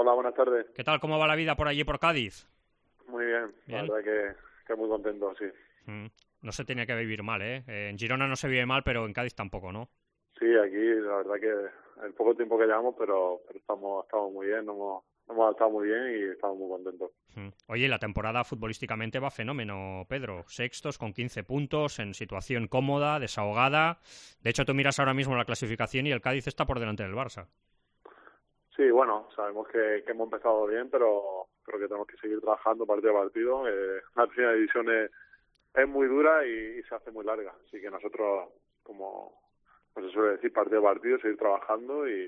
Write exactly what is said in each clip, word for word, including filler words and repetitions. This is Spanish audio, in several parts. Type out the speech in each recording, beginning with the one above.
Hola, buenas tardes. ¿Qué tal? ¿Cómo va la vida por allí, por Cádiz? Muy bien, Bien. la verdad que, que muy contento, sí. Mm, No se tiene que vivir mal, ¿eh? Eh, En Girona no se vive mal, pero en Cádiz tampoco, ¿no? Sí, aquí la verdad que el poco tiempo que llevamos, pero, pero estamos, estamos muy bien, nos hemos, nos hemos adaptado muy bien y estamos muy contentos. Mm. Oye, la temporada futbolísticamente va fenómeno, Pedro. Sextos con quince puntos, en situación cómoda, desahogada. De hecho, tú miras ahora mismo la clasificación y el Cádiz está por delante del Barça. Sí, bueno, sabemos que, que hemos empezado bien, pero creo que tenemos que seguir trabajando partido a partido. Eh, la primera división es, es muy dura y, y se hace muy larga, así que nosotros, como pues se suele decir, partido a partido, seguir trabajando y,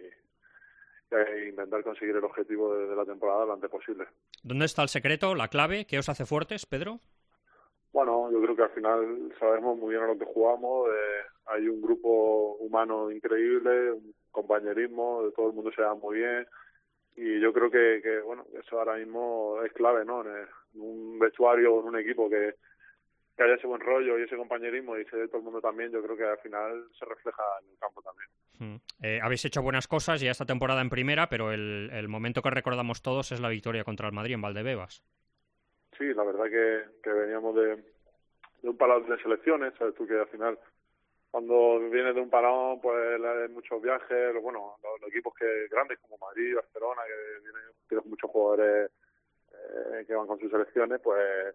e intentar conseguir el objetivo de, de la temporada lo antes posible. ¿Dónde está el secreto, la clave? ¿Qué os hace fuertes, Pedro? Bueno, yo creo que al final sabemos muy bien a lo que jugamos, eh, hay un grupo humano increíble, un compañerismo, de todo el mundo se da muy bien y yo creo que, que bueno, eso ahora mismo es clave, ¿no? En, el- en un vestuario, en un equipo que, que haya ese buen rollo y ese compañerismo y se dé todo el mundo también, yo creo que al final se refleja en el campo también. Mm. Eh, habéis hecho buenas cosas ya esta temporada en primera, pero el, el momento que recordamos todos es la victoria contra el Madrid en Valdebebas. Sí, la verdad que, que veníamos de, de un parón de selecciones, sabes tú que al final cuando vienes de un parón, pues hay muchos viajes, lo- bueno, los, los equipos que grandes como Madrid, Barcelona, que vienen, tienen muchos jugadores eh, que van con sus selecciones, pues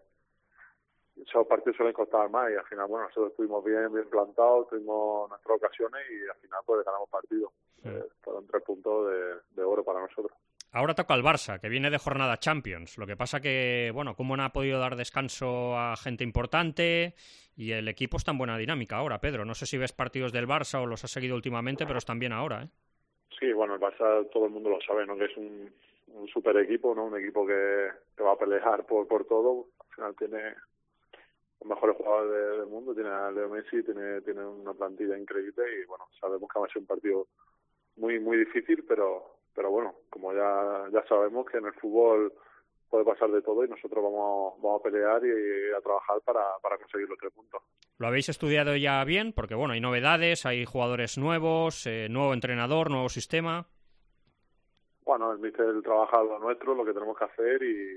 esos partidos suelen costar más y al final, bueno, nosotros estuvimos bien, bien plantados, tuvimos nuestras ocasiones y al final pues ganamos partidos. Mm. Eh, fueron tres puntos de, de oro para nosotros. Ahora toca el Barça, que viene de jornada Champions. Lo que pasa que, bueno, como no ha podido dar descanso a gente importante y el equipo está en buena dinámica ahora, Pedro. No sé si ves partidos del Barça o los has seguido últimamente, pero están bien ahora, ¿eh? Sí, bueno, el Barça todo el mundo lo sabe, ¿no? Que es un, un super equipo, ¿no? Un equipo que, que va a pelear por, por todo. Al final tiene los mejores jugadores de- del mundo, tiene a Leo Messi, tiene, tiene una plantilla increíble y bueno, sabemos que va a ser un partido muy muy difícil, pero pero bueno, como ya ya sabemos que en el fútbol puede pasar de todo y nosotros vamos vamos a pelear y a trabajar para, para conseguir los tres puntos. ¿Lo habéis estudiado ya bien? Porque, bueno, hay novedades, hay jugadores nuevos, eh, nuevo entrenador, nuevo sistema. Bueno, el míster trabaja lo nuestro, lo que tenemos que hacer y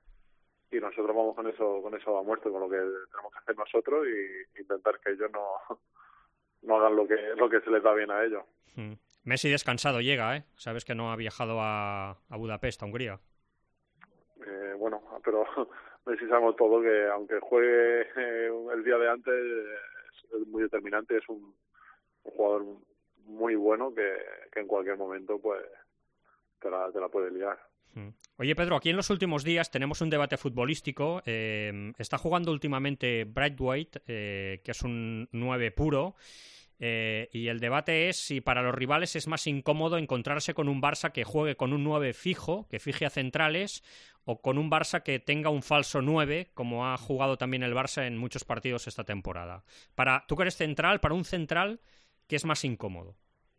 y nosotros vamos con eso con eso a muerte, con lo que tenemos que hacer nosotros y intentar que ellos no no hagan lo que lo que se les da bien a ellos. Mm. Messi descansado llega, ¿eh? Sabes que no ha viajado a, a Budapest, a Hungría. Eh, bueno, pero Messi sabemos todo que aunque juegue eh, el día de antes es, es muy determinante, es un, un jugador muy bueno que, que en cualquier momento pues te la, te la puede liar. Mm. Oye, Pedro, aquí en los últimos días tenemos un debate futbolístico. Eh, está jugando últimamente Braithwaite, eh, que es un nueve puro, eh, y el debate es si para los rivales es más incómodo encontrarse con un Barça que juegue con un nueve fijo, que fije a centrales, o con un Barça que tenga un falso nueve, como ha jugado también el Barça en muchos partidos esta temporada. Para, tú que eres central, para un central, ¿qué es más incómodo?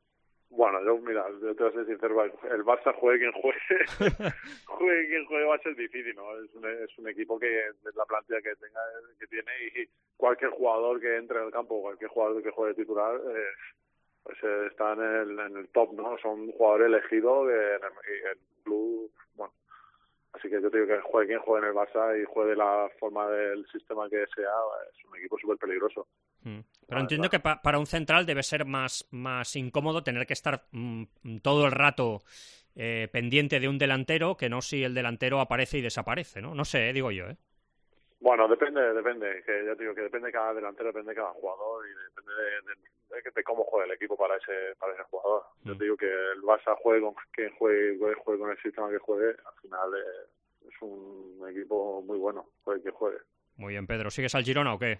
Bueno, yo, mira, yo te voy a ser sincero, el Barça juegue quien juegue, juegue quien juegue va a ser difícil, ¿no? Es un, es un equipo que es la plantilla que tenga, que tiene y cualquier jugador que entre en el campo, cualquier jugador que juegue titular, eh, pues eh, está en el, en el top, ¿no? Son jugadores elegidos de, en el, el club, bueno, así que yo te digo que juegue quien juegue en el Barça y juegue de la forma del sistema que sea, es un equipo súper peligroso. Mm. Pero entiendo que pa para un central debe ser más, más incómodo tener que estar mm, todo el rato eh, pendiente de un delantero que no si el delantero aparece y desaparece, ¿no? No sé, eh, digo yo, ¿eh? Bueno, depende, depende, que ya te digo que depende de cada delantero, depende de cada jugador y depende de, de, de, de cómo juegue el equipo para ese para ese jugador. Mm. Yo te digo que el Barça juegue con quien juegue, juegue con el sistema que juegue, al final eh, es un equipo muy bueno, juegue que juegue. Muy bien, Pedro. ¿Sigues al Girona o qué?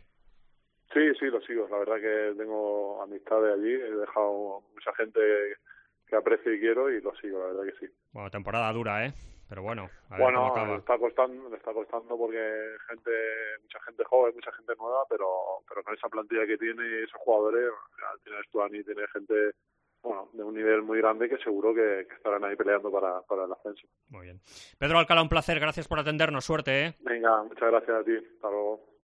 Sí, sí, lo sigo. La verdad que tengo amistades allí, he dejado mucha gente que aprecio y quiero y lo sigo, la verdad que sí. Bueno, temporada dura, ¿eh? Pero bueno, a ver bueno, cómo acaba. Le está costando, le está costando porque gente, mucha gente joven, mucha gente nueva, pero pero con esa plantilla que tiene y esos jugadores, tienes Stuani, tiene gente, bueno, de un nivel muy grande que seguro que, que estarán ahí peleando para, para el ascenso. Muy bien. Pedro Alcalá, un placer, gracias por atendernos, suerte, ¿eh? Venga, muchas gracias a ti, hasta luego.